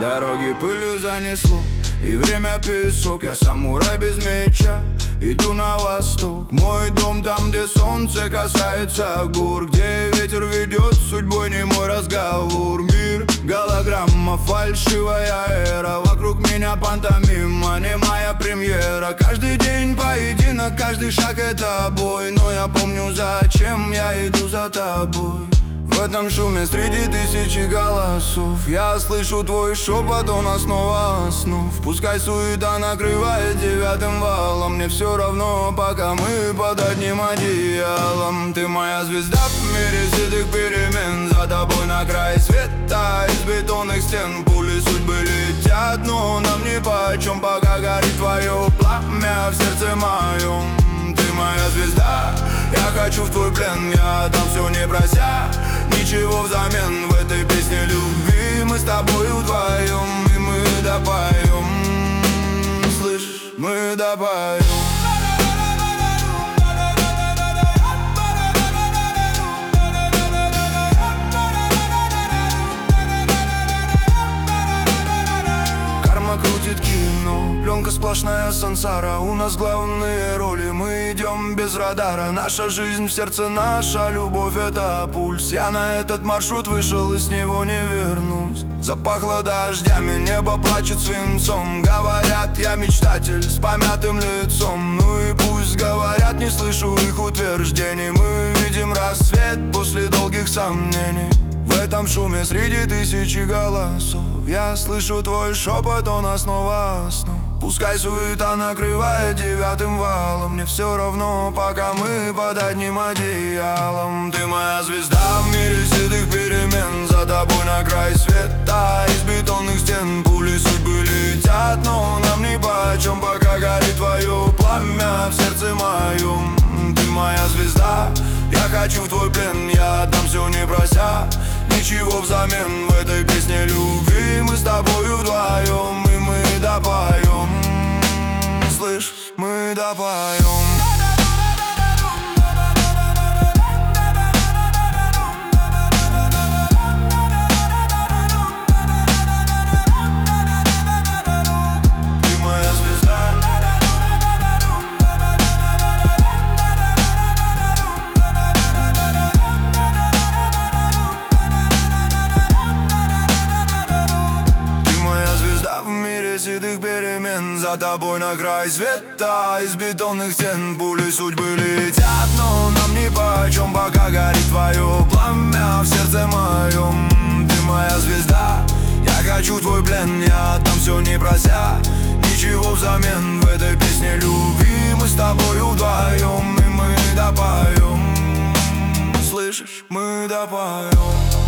Дороги пылью занесло, и время песок. Я самурай без меча, иду на восток. Мой дом там, где солнце касается гор, где ветер ведет судьбой немой разговор. Мир голограмма, фальшивая эра, вокруг меня пантомима, немая премьера. Каждый день поединок, каждый шаг это бой, но я помню, зачем я иду за тобой. В этом шуме среди тысячи голосов я слышу твой шепот, он основа основ. Пускай суета накрывает девятым валом, мне все равно, пока мы под одним одеялом. Ты моя звезда в мире седых перемен, за тобой на край света из бетонных стен. Пули судьбы летят, но нам нипочем, пока горит твое пламя в сердце моем. Ты моя звезда, я хочу в твой плен, я дам все не прося ничего взамен. В этой песне любви мы с тобой вдвоем, и мы допоем, слышишь, мы допоем. Крутит кино, пленка сплошная сансара. У нас главные роли, мы идем без радара. Наша жизнь в сердце, наша любовь — это пульс. Я на этот маршрут вышел и с него не вернусь. Запахло дождями, небо плачет свинцом. Говорят, я мечтатель с помятым лицом. Ну и пусть говорят, не слышу их утверждений. Мы видим рассвет после долгих сомнений. В этом шуме среди тысячи голосов я слышу твой шепот, он основа основ. Пускай суета накрывает девятым валом, мне все равно, пока мы под одним одеялом. Ты моя звезда в мире седых перемен, за тобой на край света из бетонных стен. Пули судьбы летят, но нам нипочем, пока горит твое пламя в сердце моем. Ты моя звезда, я хочу в твой плен, я отдам все не прося ничего взамен. В этой песне любви мы с тобою вдвоем, и мы допоем, слышь, мы допоем. Седых перемен, за тобой на край света из бетонных стен. Пули судьбы летят, но нам нипочем, пока горит твое пламя в сердце моем. Ты моя звезда, я хочу твой плен, я отдам все не прося ничего взамен. В этой песне любви мы с тобой вдвоем, и мы допоем, слышишь, мы допоем.